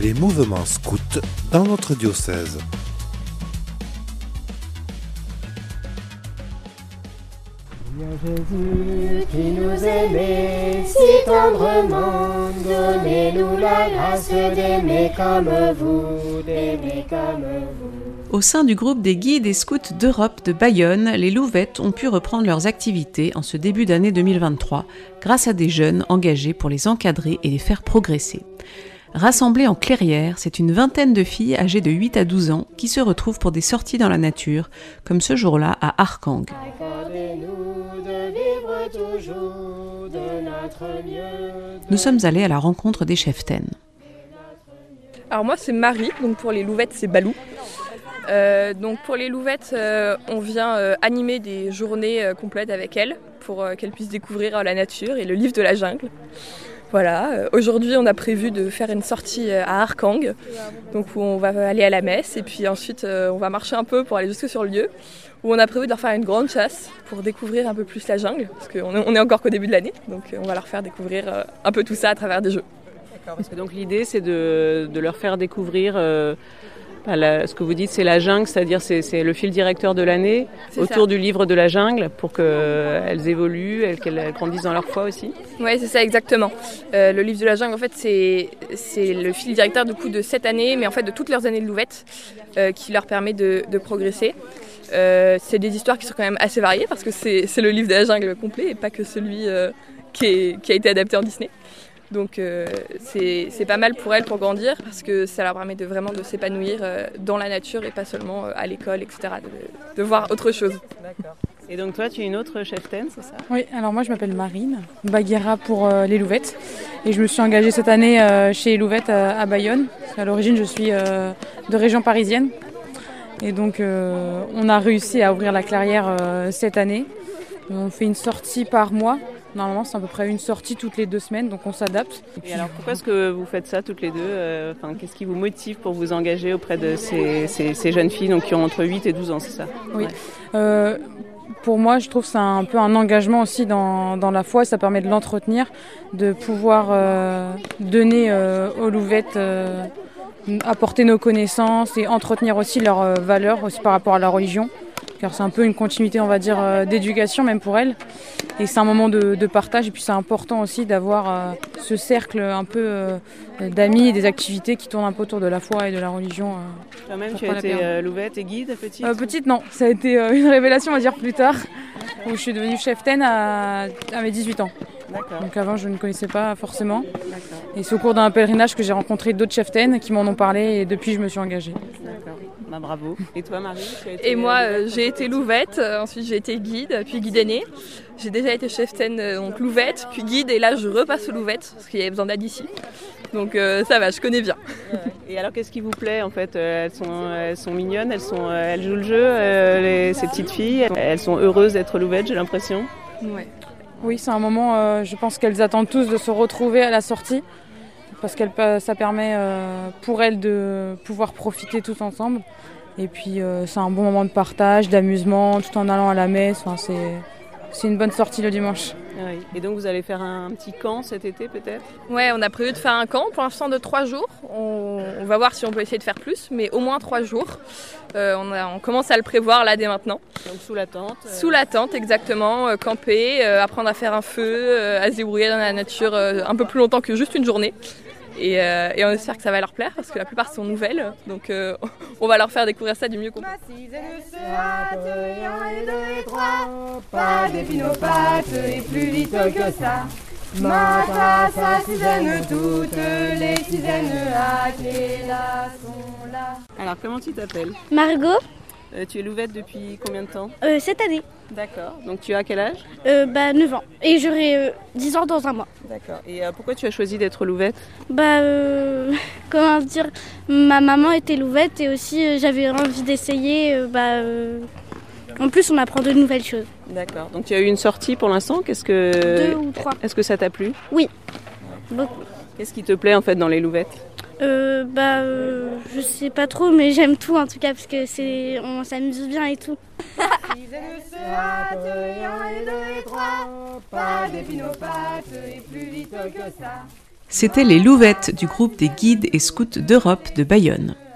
des mouvements scouts dans notre diocèse. Jésus qui nous aimait si tendrement, donnez-nous la grâce d'aimer comme vous, d'aimer comme vous. Au sein du groupe des guides et scouts d'Europe de Bayonne, les Louvettes ont pu reprendre leurs activités en ce début d'année 2023 grâce à des jeunes engagés pour les encadrer et les faire progresser. Rassemblées en clairière, c'est une vingtaine de filles âgées de 8 à 12 ans qui se retrouvent pour des sorties dans la nature, comme ce jour-là à Arkang. Accordez-nous de vivre toujours de notre mieux. Nous sommes allés à la rencontre des cheftaines. Alors moi c'est Marie, donc pour les Louvettes c'est Balou. Donc pour les Louvettes, on vient animer des journées complètes avec elles pour qu'elles puissent découvrir la nature et le livre de la jungle. Voilà, aujourd'hui on a prévu de faire une sortie à Arkang, donc où on va aller à la messe et puis ensuite on va marcher un peu pour aller jusque sur le lieu, où on a prévu de leur faire une grande chasse pour découvrir un peu plus la jungle, parce qu'on est encore qu'au début de l'année, donc on va leur faire découvrir un peu tout ça à travers des jeux. D'accord, parce que donc l'idée c'est de leur faire découvrir ce que vous dites, c'est la jungle, c'est-à-dire c'est le fil directeur de l'année autour du livre de la jungle pour qu'elles évoluent, qu'elles grandissent dans leur foi aussi. Oui, c'est ça exactement. Le livre de la jungle, en fait, c'est le fil directeur du coup de cette année, mais en fait de toutes leurs années de louvettes, qui leur permet de progresser. C'est des histoires qui sont quand même assez variées parce que c'est le livre de la jungle complet et pas que celui qui a été adapté en Disney. Donc c'est pas mal pour elles pour grandir parce que ça leur permet vraiment de s'épanouir dans la nature et pas seulement à l'école, etc. De voir autre chose. D'accord. Et donc toi, tu es une autre cheftaine, c'est ça ? Oui, alors moi je m'appelle Marine, Baguera pour les Louvettes. Et je me suis engagée cette année chez les Louvettes à Bayonne. À l'origine, je suis de région parisienne. Et donc on a réussi à ouvrir la clairière cette année. On fait une sortie par mois. Normalement, c'est à peu près une sortie toutes les 2 semaines, donc on s'adapte. Et alors, pourquoi est-ce que vous faites ça toutes les deux ? Qu'est-ce qui vous motive pour vous engager auprès de ces jeunes filles donc, qui ont entre 8 et 12 ans, c'est ça ? Oui. Ouais. Pour moi, je trouve que c'est un peu un engagement aussi dans la foi. Ça permet de l'entretenir, de pouvoir donner aux Louvettes, apporter nos connaissances et entretenir aussi leurs valeurs aussi par rapport à la religion. Car c'est un peu une continuité, on va dire, d'éducation même pour elles. Et c'est un moment de partage. Et puis c'est important aussi d'avoir ce cercle un peu d'amis et des activités qui tournent un peu autour de la foi et de la religion. Toi-même, tu as été Louvette et guide petite ? Petite, non. Ça a été une révélation, on va dire, plus tard, où je suis devenue cheftaine à mes 18 ans. D'accord. Donc avant, je ne connaissais pas forcément. D'accord. Et c'est au cours d'un pèlerinage que j'ai rencontré d'autres cheftaines qui m'en ont parlé et depuis, je me suis engagée. D'accord. Bah, bravo. Et toi, Marie, tu as été Et moi, j'ai été Louvette, ensuite j'ai été guide, puis guide aînée. J'ai déjà été cheftaine, donc Louvette, puis guide, et là je repasse aux Louvettes, parce qu'il y avait besoin d'aide ici. Donc ça va, je connais bien. Et alors, qu'est-ce qui vous plaît en fait ? Elles sont mignonnes, elles jouent le jeu, ces petites filles. Elles sont heureuses d'être Louvettes, j'ai l'impression. Ouais. Oui, c'est un moment, je pense qu'elles attendent tous de se retrouver à la sortie, parce que ça permet pour elles de pouvoir profiter tous ensemble. Et puis c'est un bon moment de partage, d'amusement, tout en allant à la messe. Enfin, c'est une bonne sortie le dimanche. Ah oui. Et donc vous allez faire un petit camp cet été peut-être ? Ouais, on a prévu de faire un camp pour l'instant de 3 jours. On va voir si on peut essayer de faire plus, mais au moins 3 jours. On commence à le prévoir là dès maintenant. Donc sous la tente Sous la tente, exactement. Camper, apprendre à faire un feu, à se débrouiller dans la nature un peu plus longtemps que juste une journée. Et on espère que ça va leur plaire parce que la plupart sont nouvelles. Donc on va leur faire découvrir ça du mieux qu'on peut. Pas d'épinopathes et plus vite que ça. Ma tasse à tisane, toutes les tisanes à clé là sont là. Alors comment tu t'appelles ? Margot. Tu es Louvette depuis combien de temps ? Cette année. D'accord. Donc tu as quel âge ? 9 ans. Et j'aurai 10 ans dans un mois. D'accord. Et pourquoi tu as choisi d'être Louvette ? Comment dire, ma maman était Louvette et aussi j'avais envie d'essayer. En plus, on apprend de nouvelles choses. D'accord. Donc tu as eu une sortie pour l'instant ? 2 ou 3. Est-ce que ça t'a plu ? Oui, beaucoup. Qu'est-ce qui te plaît en fait dans les Louvettes ? Je sais pas trop, mais j'aime tout en tout cas parce que on s'amuse bien et tout. Pas d'épinopathes et plus vite que ça. C'étaient les Louvettes du groupe des guides et scouts d'Europe de Bayonne.